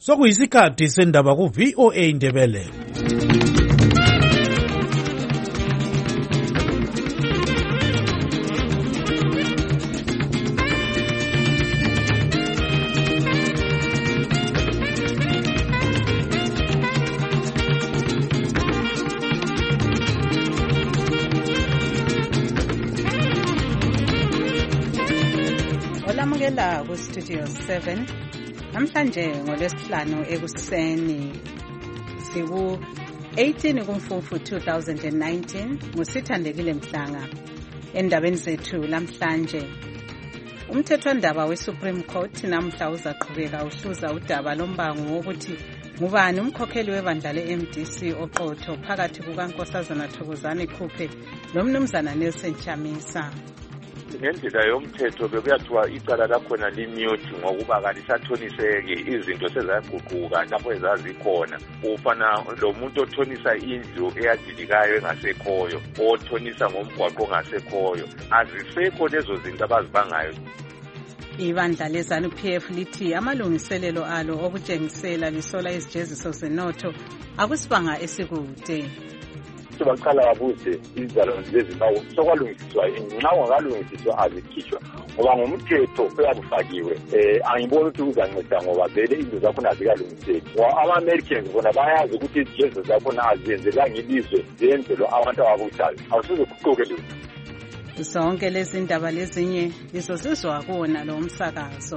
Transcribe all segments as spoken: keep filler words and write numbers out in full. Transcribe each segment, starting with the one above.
Sokuyisikhathi sendaba ku V O A Indebele. Olamukela ku Studio seven. Namhlanje ngolwesihlanu ekuseni siku eighteen kuMfumfu two thousand nineteen ngusithandekile Mhlanga. Endabeni zethu namhlanje umthethwandaba weSupreme Court namhla uzaqhubeka uhluza udaba lombango wokuthi ngubani umkhokheli webandla le-M D C oqotho phakathi kukaNkosazana Thokozani Khuphe lomnumzana Nelson Chamisa. Ngendlela yomthetho bekuyathiwa icala lakhona limute ngokuba kalisathoniseki, izinto sezaguquka lapho ezazikhona. Ufana lo muntu othonisa indlu eyadilikayo engasekhoyo, othonisa ngomgwaqo ongasekhoyo, azisekho lezo zinto abazibangayo. Ibandla le-ZANU-P F lithi amalungiselelo alo okutshengisela lisola izijeziso zenotho akusibanga esikude. Baqala babuze izalo lezibawo sokwalungisiswa nxa ungakalungisiswa azikhishwa ngoba ngomthetho uyabufakiwe. Eh angiboni ukuthi uzanceda ngoba vele izinto zakhona azikalungiseki. Ama-Americans bona bayazi ukuthi izijeziso zakhona aziyenzelanga ilizwe zenzelwa abantu ababusayo. Awusize kuquke lezi. Zonke lezi ndaba lezinye lizozizwa kuwona lo msakazo.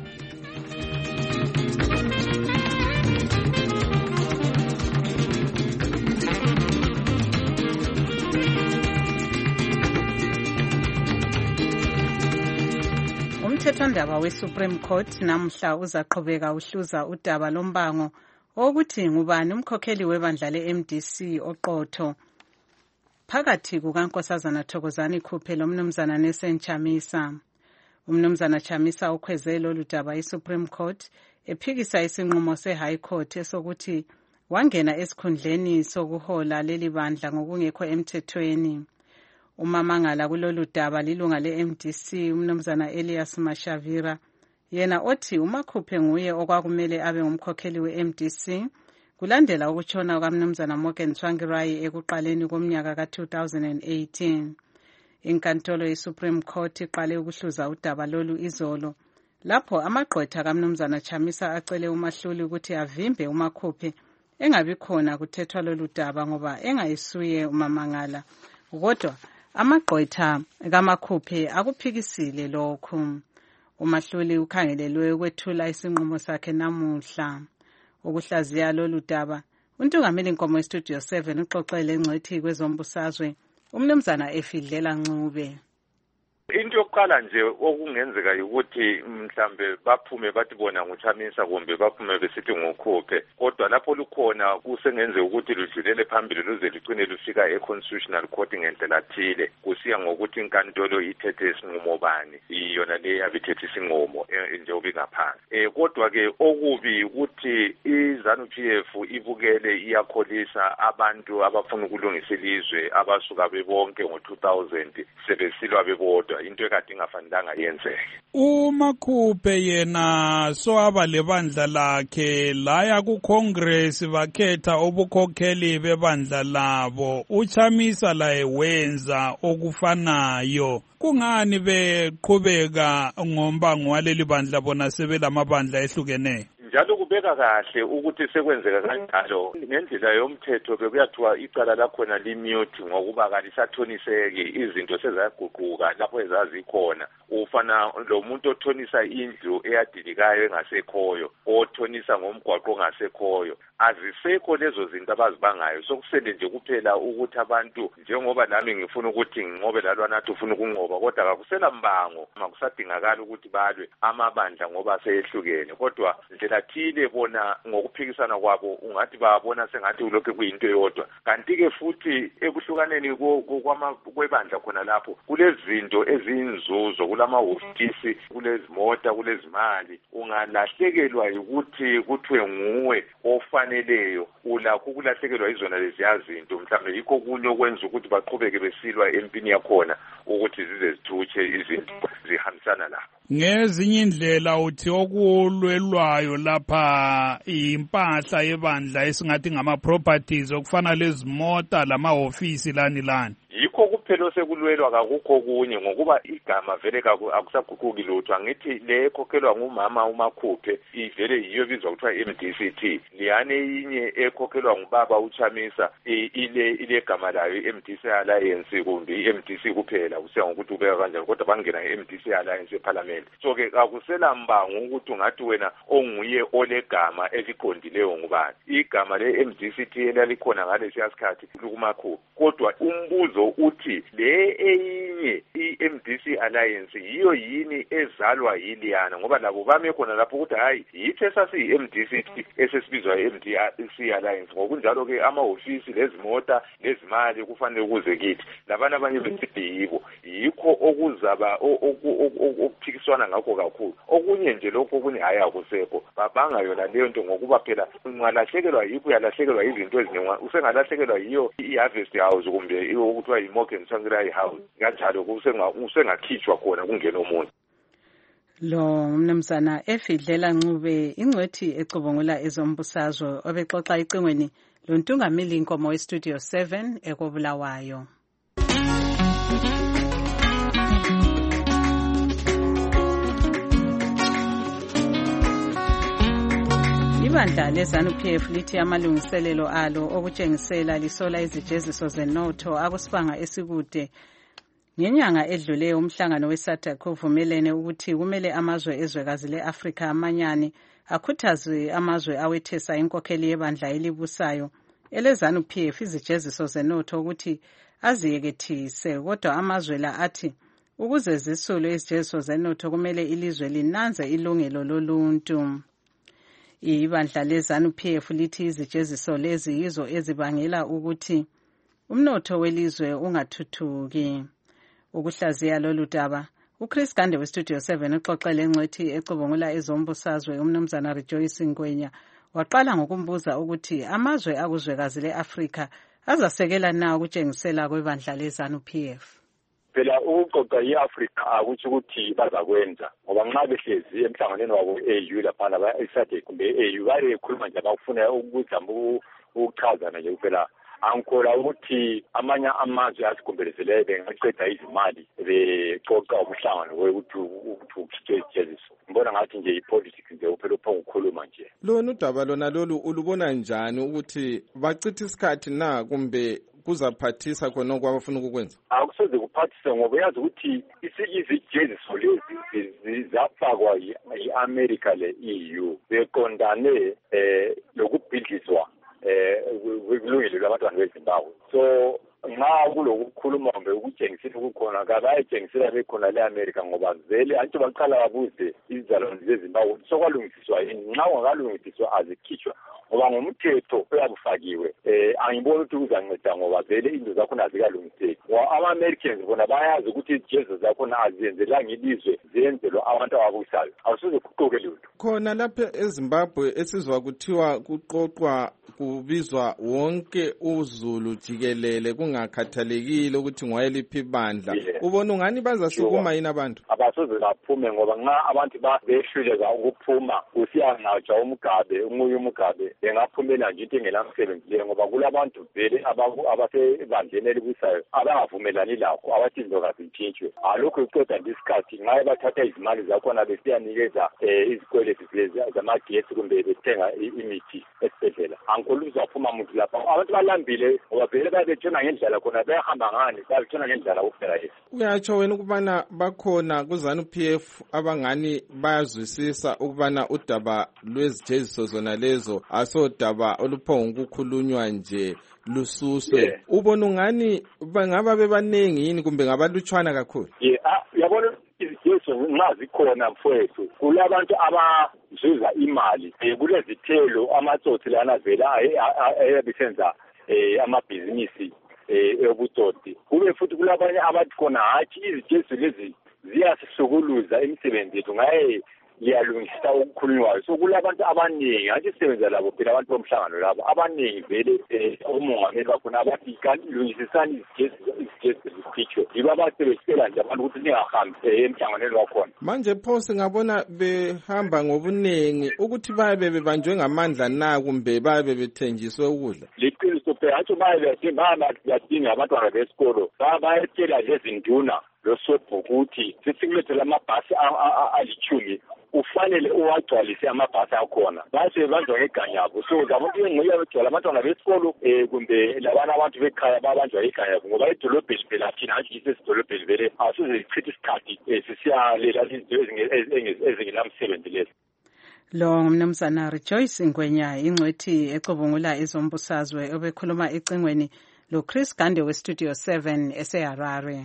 Umthethwandaba weSupreme Court namhla uzaqhubeka uhluza udaba lombango wokuthi ngubani umkhokheli webandla le-M D C oqotho phakathi kukaNkosazana Thokozani Khuphe lomnumzana Nelson Chamisa. Umnumzana Chamisa ukhweze lolu daba iSupreme Court ephikisa isinqumo se-High Court esokuthi wangena esikhundleni sokuhola leli bandla ngokungekho emthethweni. Umamangala kulolu daba lilunga le-M D C umnumzana Elias Mashavira yena othi uMakhuphe nguye okwakumele abe ngumkhokheli we-M D C kulandela ukutshona kwamnumzana Morgan Tsvangirai ekuqaleni komnyaka ka two thousand eighteen. Inkantolo yeSupreme Court iqale ukuhluza udaba lolu izolo lapho amagqwetha kamnumzana Chamisa acele umahluli ukuthi avimbe uMakhuphe engabi khona kuthethwa lolu daba ngoba engayisuye umamangala. Kodwa amagqwetha kaMakhuphe akuphikisile lokhu. Umahluli ukhangelelwe ukwethula isinqumo sakhe namuhla. Ukuhlaziya lolu daba uNtungameli Nkomo eStudio seven uxoxele engcethi kwezombusazwe umnumzana Efidlela Ncube. Into yokuqala nje okungenzeka ukuthi mhlambe baphume bathi bona nguChamisa kumbe baphume besithi nguKhuphe, kodwa lapho lukhona kusengenzeka ukuthi ludlulele phambili luze lucine lufika eConstitutional Court ngendlela thile kusiya ngokuthi inkantolo ithethe isinqumo bani, iyona le yabithethe isinqumo njengoba ingaphansi. Eh kodwa ke okubi ukuthi iZANU-P F ibukele iyakholisa abantu abafuna ukulungisa ilizwe abasuka bebonke ngo two thousand sebesilwa bebodwa, into ekade ingafanelanga yenzeke. uMakhuphe yena soaba lebandla lakhe laya kuCongress bakhetha ubukhokheli bebandla labo, uChamisa laye wenza okufanayo. Kungani beqhubeka ngombango waleli bandla bona sebelamabandla ehlukeneyo? Njalo kubeka kahle ukuthi sekwenzeka kanjalo. Ngendlela yomthetho bekuyathiwa icala lakhona limute ngokuba kalisathoniseki, izinto sezaguquka lapho ezazikhona. Ufana lo muntu othonisa indlu eyadilikayo engasekhoyo, othonisa ngomgwaqo ongasekhoyo, azisekho lezo zinto abazibangayo. Sokusele nje kuphela ukuthi abantu njengoba nami ngifuna ukuthi nginqobe lalwa nathi ufuna ukunqoba, kodwa kakusela mbango makusadingakala ukuthi balwe amabandla ngoba seyehlukene. Kodwa ndlela thile bona ngokuphikisana kwabo ungathi babona sengathi ulokho kuyinto eyodwa, kanti ke futhi ekuhlukaneni kwebandla khona lapho kulezinto eziyinzuzo, kulamahofisi, kulezimota, kulezimali. Ungalahlekelwa ukuthi kuthiwe nguwe ofaneleyo, ulakho ukulahlekelwa izona lezi yazinto, mhlawumbe yikho kunye okwenza ukuthi baqhubeke besilwa empini yakhona ukuthi zize zithutshe izinto zihambisana lapho. ngezinye indlela uthi okulwelwayo lapha impahla yebandla esingathi ngama-properties okufana lezimota lamahofisi lani lani. Yikho kuphela sekulwelwa kakukho kunye ngokuba igama vele akusaguquki lutho. Angithi le ekhokhelwa ngumama uMakhuphe ivele yiyo bizwa kuthiwa M D C T. Liyane inye ekhokhelwa ngubaba uChamisa ile ile gama layo i-M D C Alliance kumbe i-M D C kuphela kusiya ngokuthi ubeka kanjani kodwa bangena i-M D C Alliance eParliament. So ke akusela mbango ukuthi ungathi wena onguye olegama eliqondileyo ngubani. Igama le-M D C T elalikhona ngalesi sikhathi kuMakhuphe kodwa umbuzo uthi le eyinye i-M D C Alliance yiyo yini ezalwa yiliyana ngoba labo bame khona lapho ukuthi hayi yithi esasiyi-M D C T esesibizwa i-M D C Alliance ngokunjalo ke amahofisi lezimota lezimali kufanele ukuze kithi labana abanye besithi yibo yikho okuzaba okuphikiswana ngakho kakhulu okunye nje lokho okunye hayi akusekho babanga yona leyo nto ngokuba phela ungalahlekelwa yikho uyalahlekelwa izinto eziningi usengalahlekelwa yiyo i-harvest house kumbe okuthiwa yi-Morgan Tsvangirai house kanjalo usengakhitshwa khona kungena umuntu. Lo mnumzana Efidlela Ncube ingcwethi ecubungula ezombusazwe obexoxa icingweni lontungameli inkomo westudio seven ekobulawayo. Ibandla le-ZANU-P F lithi amalungiselelo alo okutshengisela lisola izijeziso zenotho akusibanga esikude ngenyanga edluleyo umhlangano we-SADC uvumelene ukuthi kumele amazwe ezwekazi le-Afrika amanyane akhuthaze amazwe awethesa inkokheli yebandla elibusayo ele-ZANU-P F izijeziso zenotho ukuthi aziyekethise kodwa amazwe la athi ukuze zisulwe izijeziso zenotho kumele ilizwe linanze ilungelo loluntu. Ibandla le-ZANU-P F lithi izijeziso lezi yizo ezibangela ukuthi umnotho welizwe ungathuthuki. Ukuhlaziya lolu daba uChris Gande westudio seven uxoxele ngcwethi ecubungula ezombusazwe umnumzana Rejoice Ngwenya waqala ngokumbuza ukuthi amazwe akuzwekazi le-Afrika azasekela na ukutshengisela kwebandla le-ZANU-P F. Phela ukuqoqa i-Afrika akuthi ukuthi bazakwenza ngoba nxa behlezi emhlanganweni wabo e-A U laphana ba-SADC kumbe e-A U bayekhuluma nje abafuna ukuzama ukuchazana nje kuphela angikhola ukuthi amanye amazwe asigomberezelele bengaqeda izimali becoca umhlangano wokuthi ukhitshwe ijeziso. Ngibona ngathi nje i-politics nje uphela upha ukukhuluma nje. Lona udaba lona lolu ulubona njani ukuthi bachitha isikhathi na kumbe kuzaphathisa khona okwabafuna ukukwenza? Akusoze kuphathisa ngoba uyazi ukuthi izijeziso lezi zafakwa yi-America le-E U beqondane eh lokubhidliswa eh kulungile labantwana beZimbabwe. So nxa kulokukhuluma mbe ukutshengisela ukukhona kabayetshengisela bekhona le-America ngoba vele antsho baqala babuze izizalwane zeZimbabwe sokwalungisiswa yini nxa ungakalungisiswa azikhitshwa ngoba ngomthetho uyabufakiwe eh angiboni ukuthi uzanceda ngoba vele into zakhona azikalungiseki ngoba ama-Americans bona bayazi ukuthi ijezo zakhona aziyenzelanga ilizwe ziyenzelwa abantu ababusayo awusuze kuquke lutho. Khona lapha eZimbabwe esizwa kuthiwa kuqoqwa kubizwa wonke uZulu jikelele kungakhathalekile ukuthi ngwayeliphi ibandla. Ubona ungani bazasukuma yini abantu? Abasoze baphume ngoba nxa abantu behluleka ukuphuma kusiya ngatsha umgabe umuye umgabe bengaphumela nje into engelamsebenzi ngoba kulabantu vele abasebandleni elibusayo abangavumelani lakho abathi izinto kazitshintshwe. Alokho iqeda isikhathi nxa bathatha izimali zakhona besiyanikeza izikweletu zamagesi kumbe bethenga imithi esibhedlela. Angikholwa uzaphuma muntu lapha abantu balambile ngoba vele babetshona ngendlela khona bayahamba ngani babetshona ngendlela kuphela yesi. Uyatsho wena ukubana bakhona ku-ZANU-P F abangani bayazwisisa ukubana udaba lwezijeziso zona lezo asodaba oluphonga ukukhulunywa nje lususwe. Yeah. Ubona ungani bangaba bebanengi yini kumbe ngabalutshwana kakhulu? Yeah, yabona izijeziso nxa zikhona mfowethu kulabantu abazuza imali kulezithelo amatsotsi lana vela ayabisenza amabhizinisi ebutsotsi kube futhi kulabanye abathi khona hathi izijeziso lezi ziyasisukuluza imisebenzi yethu ngaye liyalungisisa okukhulunywayo. So kulabantu abaningi athi sisebenza labo phela abantu bomhlangano labo abaningi vele umongameli bakhona abathi kanilungisisani izigesi zikhitshwe yiba basebenzisela nje abantu ukuthi ningahambi emhlanganweni wakhona. Manje pho singabona behamba ngobuningi ukuthi babe bebanjwe ngamandla na kumbe babe bethenjiswe ukudla. Liqiniso phela athi babe bayadinga abantwana besikolo bayetshela lezinduna losopho ukuthi sisilethele amabhasi alichumi ufanele uwagcwalise amabhasi akhona base banjwa ngeganyabo. So abantu bengiya begcwala abantwana besikolo eh kumbe labana abantu bekhaya babanjwa iganyabo ngoba edolobheni phela thina athi isesidolobheni vele asize ichithe isikhathi sisiyalela izinto ezingelamsebenzi lezi. Lo ngumnumzana Rejoice Ngwenya ingcwethi ecubungula ezombusazwe obekhuluma ecingweni lo Chris Gande we Studio seven eseHarare.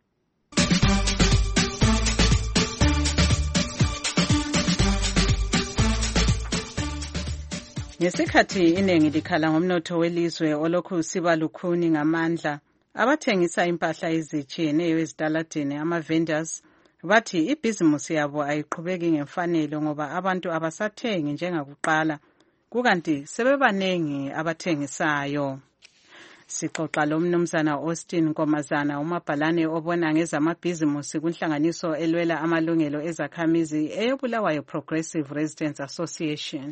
Ngesikhathi iningi likhala ngomnotho welizwe olokhu siba lukhuni ngamandla, abathengisa impahla ezitshiyeneyo ezitaladini ama-vendors bathi ibhizimusi yabo ayiqhubeki ngemfanelo ngoba abantu abasathengi njengakuqala, kukanti sebebanengi abathengisayo. Sixoxa lo mnumzana Austin Nkomazana umabhalane obona ngezamabhizimusi kunhlanganiso elwela amalungelo ezakhamizi eyobulawayo Progressive Residents Association.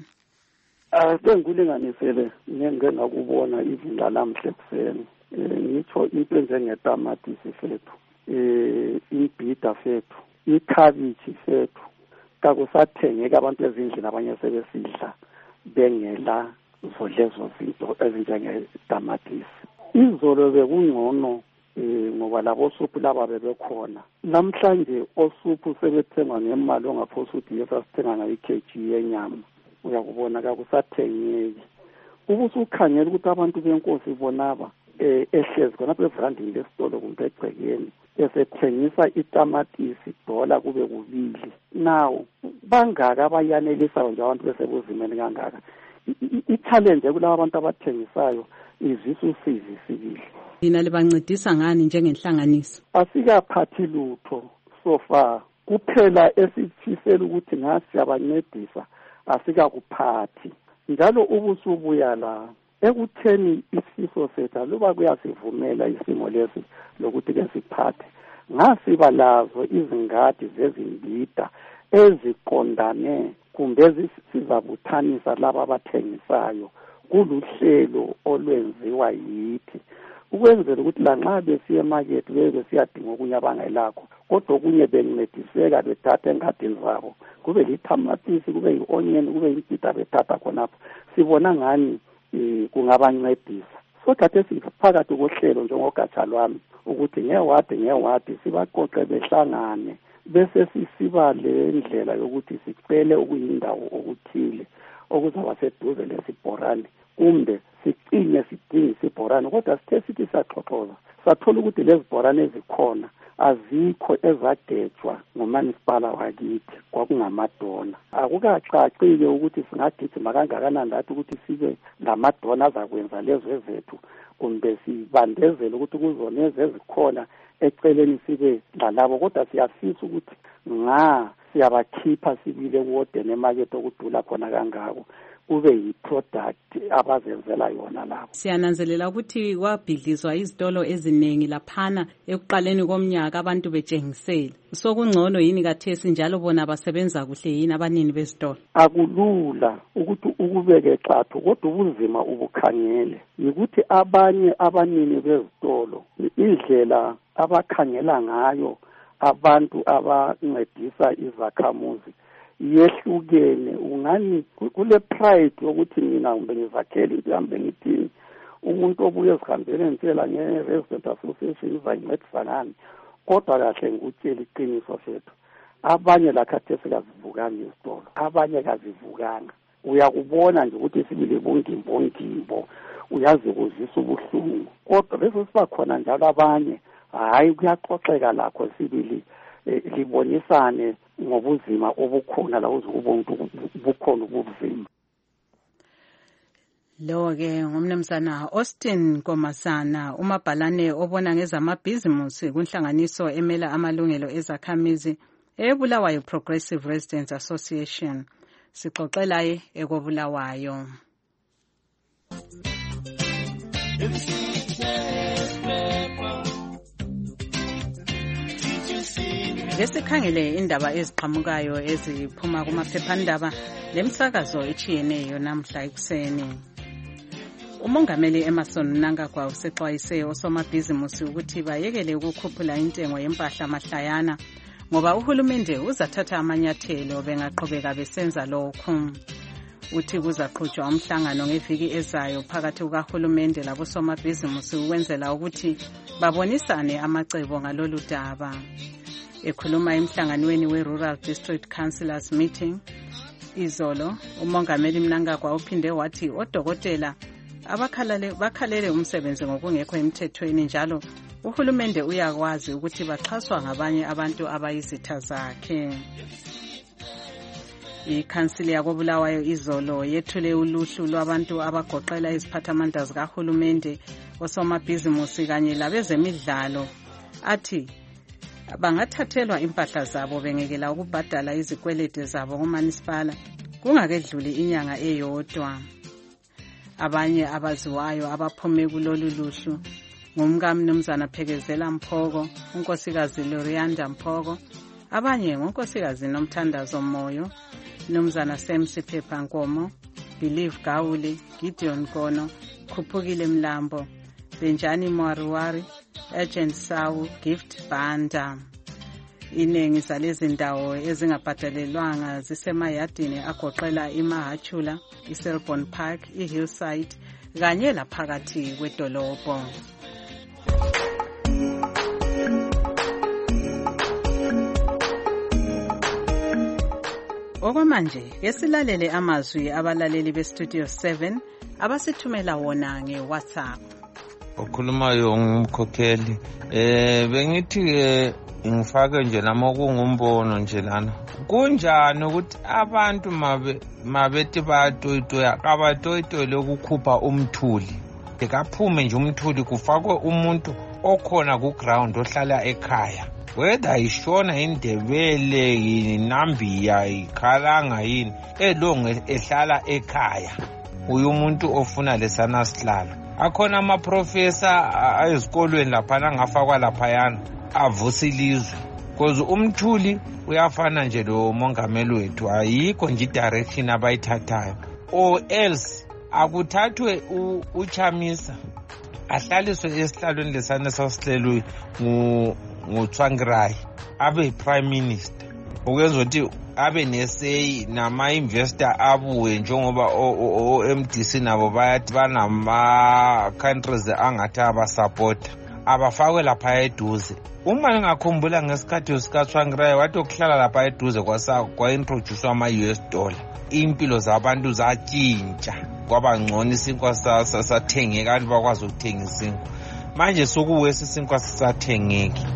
Ah bengulinganisele ngeke ngakubona izinga lamhle kuseni ngitsho into njengetamatisi fethu eh ibhida fethu ikhabichi fethu kakusathengeka abantu ezindlini abanye sebesidla bengela zodlezo zinto ezinjengetamatisi. Izolo bekungcono eh ngoba labo suphu laba bebekhona. Namhlanje osuphu sebethengwa ngemali ongaphosa ukuthi yesasithenga ngayo ikg yenyama. Uyakubona kakusathengeki. Ubusukhangela ukuthi abantu benkosi bonaba eh ehlezi khona bevrandini lesitolo kumbe egcekeni esethengisa itamatisi dola kube kubili. Now bangaka abayanelisayo nje abantu besebuzimeni kangaka. I-challenge kulabo abantu abathengisayo izisu sizisibili. Lina libancedisa ngani njengenhlanganiso? Asikaphathi lutho so far. Kuphela esifisela ukuthi ngasi abancedisa asikakuphathi. Njalo ubusubuya la ekutheni isifiso sethu luba kuyasivumela isimo lesi lokuthi ke siphathe. Ngasiba lazo izingadi zezimbida eziqondane kumbe sizabuthanisa laba abathengisayo kuluhlelo olwenziwa yithi ukwenzela ukuthi lanxa besiye emarket bebe siyadinga okunye abangelakho kodwa okunye bencediseka bethatha engadini zabo kube litamatisi kube yi-onion kube yimbida bethatha khonapho sibona ngani kungabancedisa. So kade siphakathi kohlelo njengogatsha lwami ukuthi ngewadi ngewadi sibaqoqe behlangane bese sisiba le ndlela yokuthi sicele ukuyindawo okuthile okuzaba seduze lesibhorane kumbe sicinye sidinga isibhorane kodwa sithe sithi saxoxoza sathola ukuthi lezi bhorane ezikhona azikho ezagejwa ngomanisipala wakithi kwakungamadona. Akukacacile ukuthi singagijima kangakanani lathi ukuthi sibe ngamadona azakwenza lezo ezethu kumbe sibandezele ukuthi kuzona ezikhona eceleni sibe lalabo kodwa siyafisa ukuthi nga siyabakhipha sibile kuwodeni emakethe okudula khona kangako kube yi-product abazenzela yona lapho. Siyananzelela ukuthi kwabhidlizwa izitolo eziningi laphana ekuqaleni komnyaka abantu betshengisela. Sokungcono yini kathesi njalo bona basebenza kuhle yini abanini bezitolo? Akulula ukuthi ukubeke xathu kodwa ubunzima ubukhangele. Yikuthi abanye abanini bezitolo indlela abakhangela ngayo abantu abancedisa izakhamuzi yehlukene. Ungani kule pride ukuthi mina kumbe ngizakhele ihambe ngithini umuntu obuye ezihambele ngitshela nge-Resident Association izancedisa ngani kodwa kahle ngikutshela iqiniso sethu abanye lakhathesi kazivukanga izitolo abanye kazivukanga. Uyakubona nje ukuthi sibile bongimbo ngimbo uyazi kuzisa ubuhlungu kodwa bese siba khona njalo abanye hayi kuyaxoxeka lakho sibili libonisane ngobuzima obukhona la uzubuntu bukhona ubuzima. Lo ke ngumnumzana Austin Nkomasana umabhalane obona ngezamabhizimusi kunhlanganiso emela amalungelo ezakhamizi eBulawayo Progressive Residents Association. Sixoxelaye ekobulawayo. Ngesikhangele indaba eziqhamukayo eziphuma kumaphephandaba lemsakazo echiyeneyo namhla ekuseni. Umongameli Emmerson Mnangagwa usexwayise osomabhizimusi ukuthi bayekele ukukhuphula intengo yempahla mahlayana ngoba uhulumende uzathatha amanyathelo bengaqhubeka besenza lokhu. Uthi kuzaqhutshwa umhlangano ngeviki ezayo phakathi kukahulumende labosomabhizimusi ukwenzela ukuthi babonisane amacebo ngalolu daba. Ekhuluma emhlanganweni we-Rural District Councillors Meeting izolo, umongameli Mnangagwa uphinde wathi odokotela abakhalale bakhalele umsebenzi ngokungekho emthethweni njalo uhulumende uyakwazi ukuthi baxhaswa ngabanye abantu abayizitha zakhe. Ikhansili yakobulawayo izolo yethule uluhlu lwabantu abagoqela iziphathamandla zikahulumende, osomabhizimusi kanye labezemidlalo. Athi bangathathelwa impahla zabo bengekela ukubhadala izikwelede zabo kumanisipala kungakedluli inyanga eyodwa. Abanye abaziwayo abaphume kulolu luhlu ngumkamnumzana Phekezela Mphoko, unkosikazi Lorianda Mphoko, abanye ngonkosikazi Nomthandazo Moyo, Mnumzana Semsi Phepha Nkomo, Believe Gawule, Gideon Kono, Khuphukile Mlambo, Benjani Mwaruwari, Agent Sawu, Gift Banda. Inengi zalezi ndawo ezingabhadalelwanga zisemayadini agoqela iMahachula, iSelborne Park, iHillside kanye laphakathi kwedolobho. Okwamanje kesilalele amazwi abalaleli beStudio seven abasithumela wona ngeWhatsApp. Okhulumayo ngumkhokheli eh bengithi ke ngifake nje nami okungumbono nje lana. Kunjani ukuthi abantu mabe mabethi bayatoyitoya abatoyitoyile ukukhupha umthuli. Ekaphume nje umthuli kufakwe umuntu okhona ku ground ohlala ekhaya. Whether ishona indebele inambiya ikhalanga yini elonge ehlala ekhaya. Uyu muntu ofuna lesana sihlalo. Akhona ama professor ezikolweni lapha ngafakwa lapha yana avusa ilizwe. Because umthuli uyafana nje lo mongameli wethu, ayikho nje direction abayithathayo. Or else akuthathwe uChamisa ahlaliswe esihlalweni lesana sasihlelwe ngu nguTsvangirai abe prime minister. Ukwenza ukuthi abe nesay nama investor abuwe njengoba o M D C nabo bayathi banama countries angathi abasupport abafakwe lapha eduze. Uma ngakhumbula ngesikhathi sikaTsvangirai wathi okuhlala lapha eduze kwasa kwaintroduce ama U S dollar. Impilo zabantu zatshintsha kwaba ngcono isinkwa sasathengeka kanti bakwazi ukuthenga isinkwa. Manje sokuwesa isinkwa sisathengeki.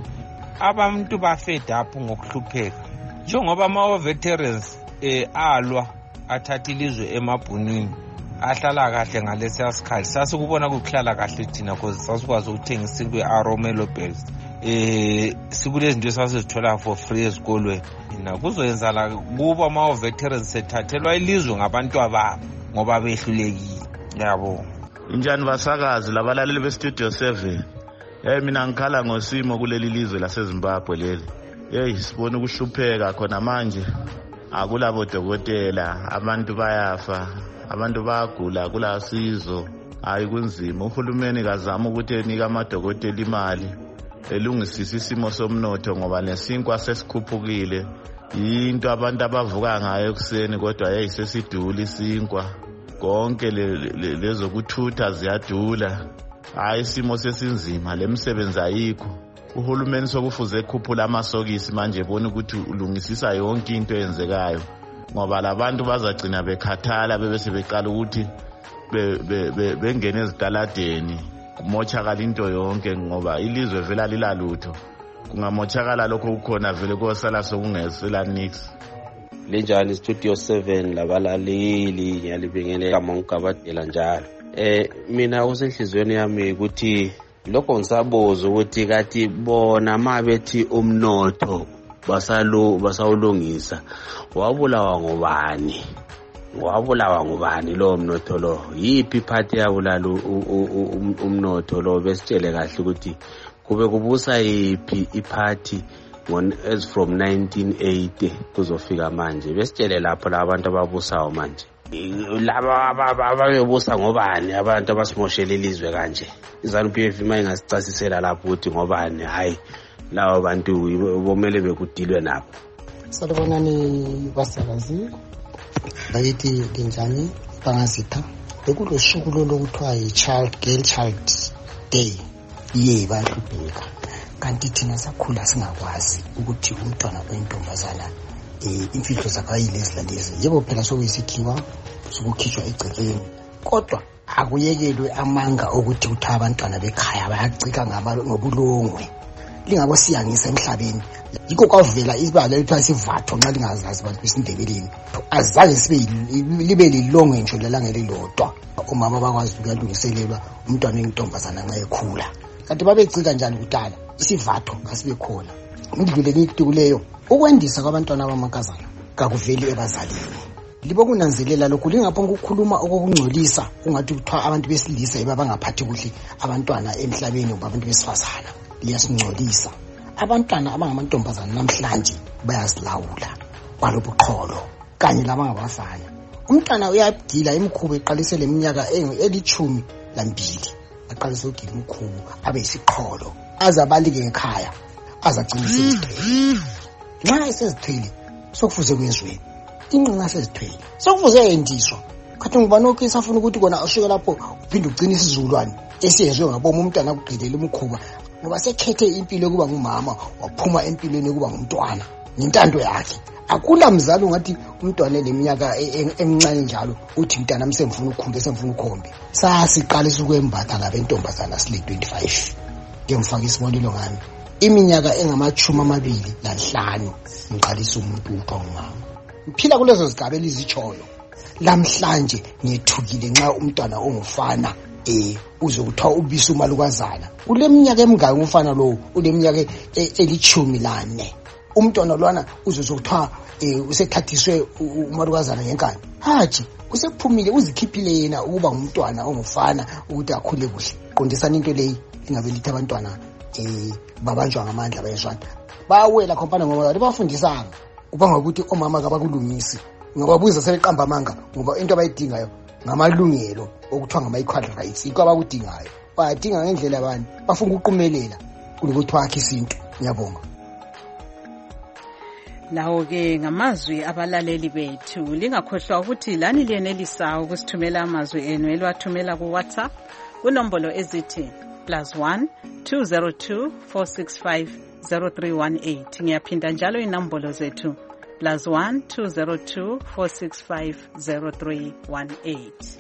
Abantu bafed up ngokuhlupheka. Njengoba ama veterans eh alwa athatha ilizwe emabhunini ahlala kahle ngalesi sikhathi sasikubona ukuhlala kahle thina because sasikwazi ukuthenga isinkwa eAromelo Bells. Eh sikulezinto esasizithola for free esikolweni. Na kuzoyenza la kuba ama veterans sethathelwa ilizwe ngabantu ababo ngoba behlulekile. Yabo. Injani basakazi labalaleli beStudio seven. Eh mina ngikhala ngosimo kuleli lizwe laseZimbabwe leli. Hey sibona ukuhlupheka khona manje. Akulabo dokotela, abantu bayafa, abantu bayagula kula sizo. Hayi kunzima. Uhulumeni kazama ukuthi enika amadokotela imali elungisisa isimo somnotho ngoba nesinkwa sesikhuphukile. Into abantu abavuka ngayo ekseni kodwa hey sesidula isinkwa. Konke lezo kuthutha ziyadula. Hayi isimo sesinzima lemsebenzi ayikho. Uhulumeni sokufuze ekhuphula amasokisi manje ebona ukuthi ulungisisa yonke into eyenzekayo ngoba labantu bazagcina bekhathala bebese beqala ukuthi bengene ezitaladeni kumochakala into yonke ngoba ilizwe vela lilalutho kungamochakala lokho ukukhona vele kosala sokungesela nix. Linjani Studio seven labalaleli ngiyalibingelela mangigabadela njalo. Eh mina usenhlizweni yami ukuthi lokho ngisaboza ukuthi kathi bona mabethi umnotho basalo basawulungisa. Wabulawa ngobani? Wabulawa ngubani lo mnotho lo? Yiphi iphathi yabulala umnotho lo? Besitshele kahle ukuthi kube kubusa yiphi iphathi as from nineteen eighty kuzofika manje. Besitshele lapho labantu ababusayo manje. Laba ababebusa ngobani? Abantu abasimoshela ilizwe kanje. iZANU-P F mayingasichasisela lapho ukuthi ngobani, hayi labo bantu bomele bekudilwe nabo. Salibonani basakazi. Bayithi linjani bangazitha? Bekulosuku lokuthiwa yi-child girl child day. Ye bayahlupheka. Kanti thina sakhula singakwazi ukuthi umntwana oyintombazana eh imfihlo zakayilezi lalezi. Yebo phela sokuyisikhiwa sokukhishwa egcekeni. Kodwa akuyekelwe amanga ukuthi uthi abantwana bekhaya bayacika ngobulongwe. Lingabo siyangisa emhlabeni. Yiko kwavela isibalo elithiwa isivatho nxa lingazazi abantu besindebeleni. Azange sibe libe lilongwe nje lelangelilodwa. Umama bakwazi ukulungiselelwa umntwana oyintombazana nxa ekhula. Kanti babecika njani kudala? Isivatho kasibe khona. Ngidlule ngikuleyo ukwendisa kwabantwana abamankazana kakuveli ebazalini. Libo kunanzelela lokhu lingaphonga ukukhuluma okungcolisa ungathi kuthiwa abantu besilisa ebabangaphathi kuhle abantwana emhlabeni ngoba abantu besifazana. Liyasingcolisa. Abantwana abangamantombazana namhlanje bayazilawula kwalobuqholo kanye labangabafana. Umntwana uyagila imikhuba eqalise leminyaka elithumi lambili. Aqalise ukugila imikhuba abe isiqholo. Azabalike ekhaya azagcina sezithwele. Nxa esezithwele sokufuze kuyezweni. Inqinqa sezithwele sokufuze yendiswa. Khathi ngubani okhe safuna ukuthi kona usuke lapho uphinde ugcina isizulwane esiyezwe ngaboma umntwana akuqidelela umkhuba. Ngoba sekhethe impilo yokuba ngumama waphuma empilweni yokuba ngumntwana nentando yakhe. Akula mzali ungathi umntwana leminyaka emncane njalo uthi mntana msemfuna ukhumbe semfuna ukhombe. Sasiqalisa ukwembatha labentombazana sile twenty-five. Ngimfaka isibonelo ngami. Iminyaka engamachumi amabili lanhlanu ngiqalisa umuntu uphongama. Ngiphila kulezo zigaba elizitshoyo. Lamhlanje ngethukile nxa umntwana ongufana eh uzokuthiwa ubisa umalukazana. Kuleminyaka emingaki umfana lo? Uleminyaka elithumi lane. Umntwana lwana uzozokuthiwa eh usethathiswe umalukazana ngenkani. Haji usekuphumile uzikhiphile yena ukuba ngumntwana ongufana ukuthi akhule kuhle. Qondisana into leyi ingabe lithi abantwana eh babanjwa ngamandla bayeshwana. Bawela khompana ngoba bafundisana. Ubanga ukuthi omama kabakulungisi. Ngobabuza sebeqamba amanga ngoba into abayidingayo ngamalungelo okuthiwa ngama-equal rights. Iko abakudingayo. Bayadinga ngendlela abantu. Bafuna ukuqumelela kulokuthi wakhe isinto. Ngiyabonga. Lawo-ke ngamazwi abalaleli bethu. Lingakhohlwa ukuthi lani liyenelisa ukusithumela amazwi enu elwathumela ku-WhatsApp kunombolo ezithi plus one two zero two four six five zero three one eight. Ngiyaphinda njalo inombolo zethu plus one two zero two four six five zero three one eight.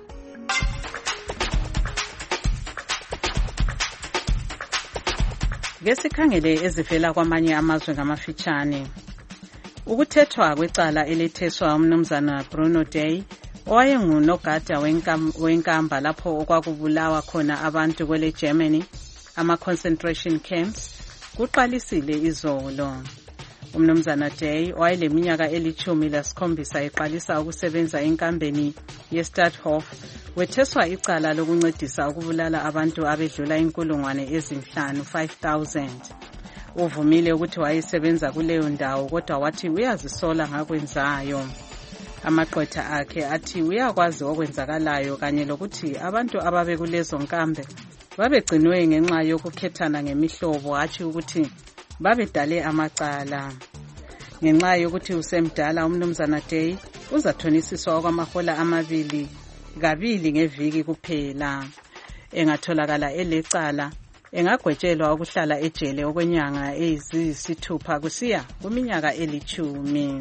Ngesikhangele ezivela kwamanye amazwe ngamafitshane. Ukuthethwa kwecala eletheswa umnumzana Bruno Day owayengunogada wenkamba lapho okwakubulawa khona abantu kwele Germany ama concentration camps kuqalisile izolo. Umnumzana Day owayeleminyaka elithumi lasikhombisa eqalisa ukusebenza enkambeni yeStadthof wetheswa icala lokuncedisa ukubulala abantu abedlula inkulungwane ezinhlanu five thousand. Uvumile ukuthi wayesebenza kuleyo ndawo kodwa wathi uyazisola ngakwenzayo. Amaqotha akhe athi uyakwazi okwenzakalayo kanye lokuthi abantu ababe kulezo nkambe babegcinwe ngenxa yokukhethana ngemihlobo hatshi ukuthi babedale amacala. Ngenxa yokuthi usemdala umnumzana Day uzathonisiswa kwamahola amabili kabili ngeviki kuphela. Engatholakala elecala engagwetshelwa ukuhlala ejele okwenyanga eziyisithupha kusiya kuminyaka elithumi.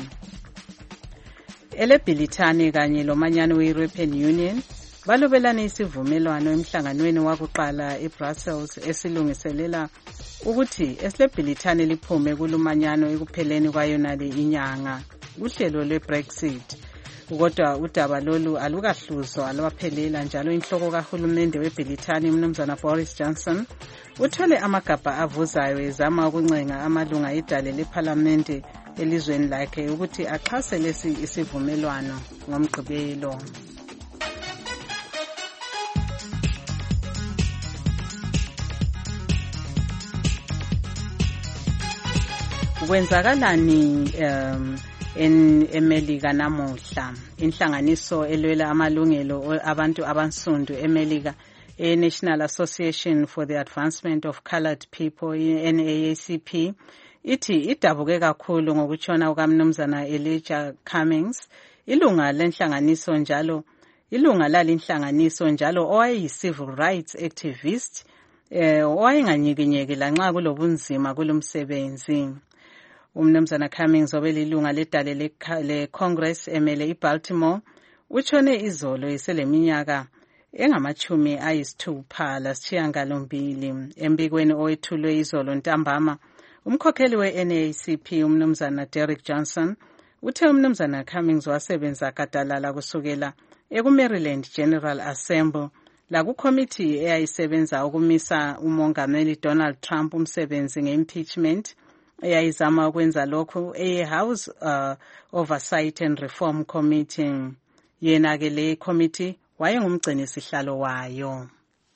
EleBrithani kanye lomanyano we-European Union balobelana isivumelwano emhlanganweni wakuqala eBrussels esilungiselela ukuthi esileBrithani liphume kulumanyano ekupheleni kwayonale inyanga kuhlelo lweBrexit. kodwa udaba lolu alukahluzwa alwaphelela njalo inhloko kahulumende weBrithani umnumzana Boris Johnson uthole amagabha avuzayo ezama ukuncenga amalunga edale lephalamende elizweni lakhe ukuthi axhase lesi isivumelwano ngomgqibelo. Kwenzakalani um en eMelika namuhla? Inhlanganiso elwela amalungelo abantu abansundu eMelika, e-National Association for the Advancement of Colored People, N A A C P, ithi idabuke kakhulu ngokutshona kukamnumzana Elijah Cummings, ilunga lenhlanganiso njalo ilunga lalinhlanganiso njalo owayeyi-civil rights activist eh owayenganyikinyeki lanxa kulobunzima kulomsebenzi. Umnumzana Cummings obelilunga ledale le-Congress emele iBaltimore utshone izolo iseleminyaka engamachumi ayisithupha lasishiyagalombili. Embikweni owethulwe izolo ntambama, umkhokheli we-N A A C P umnumzana Derek Johnson uthe umnumzana Cummings wasebenza gadalala kusukela eku-Maryland General Assembly lakukomiti eyayisebenza ukumisa umongameli Donald Trump umsebenzi nge-impeachment eyayizama ukwenza lokhu e-House uh, Oversight and Reform Committee. Yena-ke le committee wayengumgcini sihlalo wayo.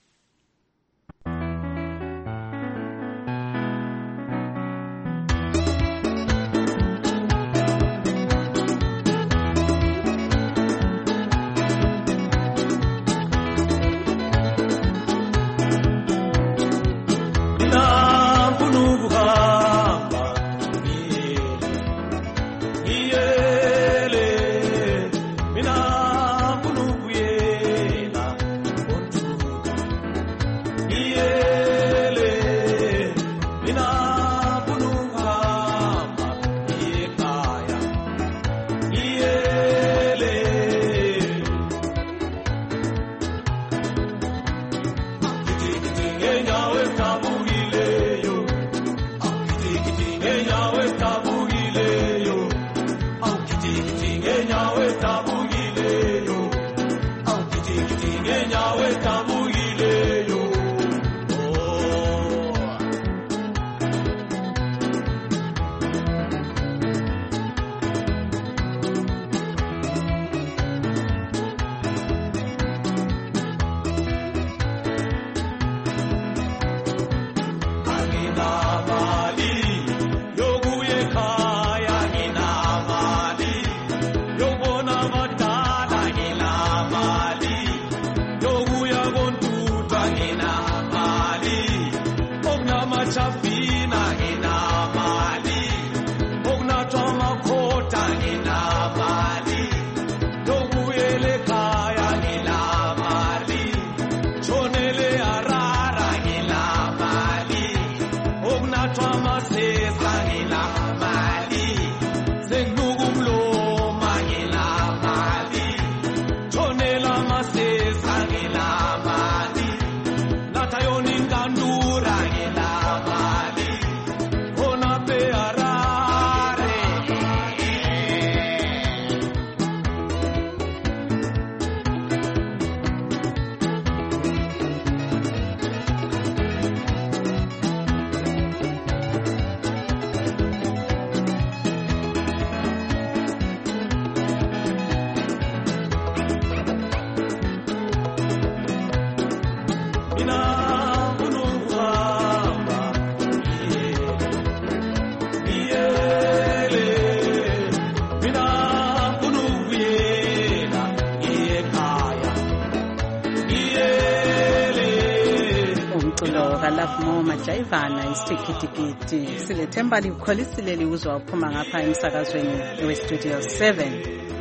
Majaivana isitikiti silethemba likholisile liuzwa uphuma ngapha emsakazweni we-Studio seven.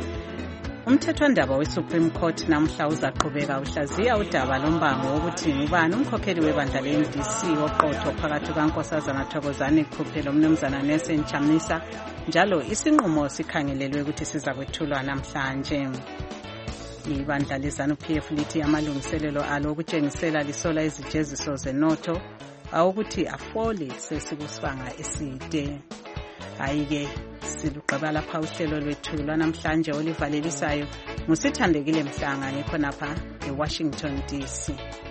Umthethwandaba we-Supreme Court namhla uzaqhubeka uhlaziya udaba lombango wokuthi ngubani umkhokheli webandla le-M D C oqotho phakathi kukaNkosazana Thokozani Khuphelo umnumzana Nelson Chamisa, njalo isinqumo sikhangelelwe ukuthi siza kwethulwa namhlanje. Ibandla leZANU-P F lithi amalungiselelo alo okutshengisela lisola izijeziso zenotho awukuthi afole sesikusibanga eside. Hayi ke silugqiba lapha uhlelo lwethu lwanamhlanje olivalelisayo ngusithandekile Mhlanga ngikhonapha eWashington D C.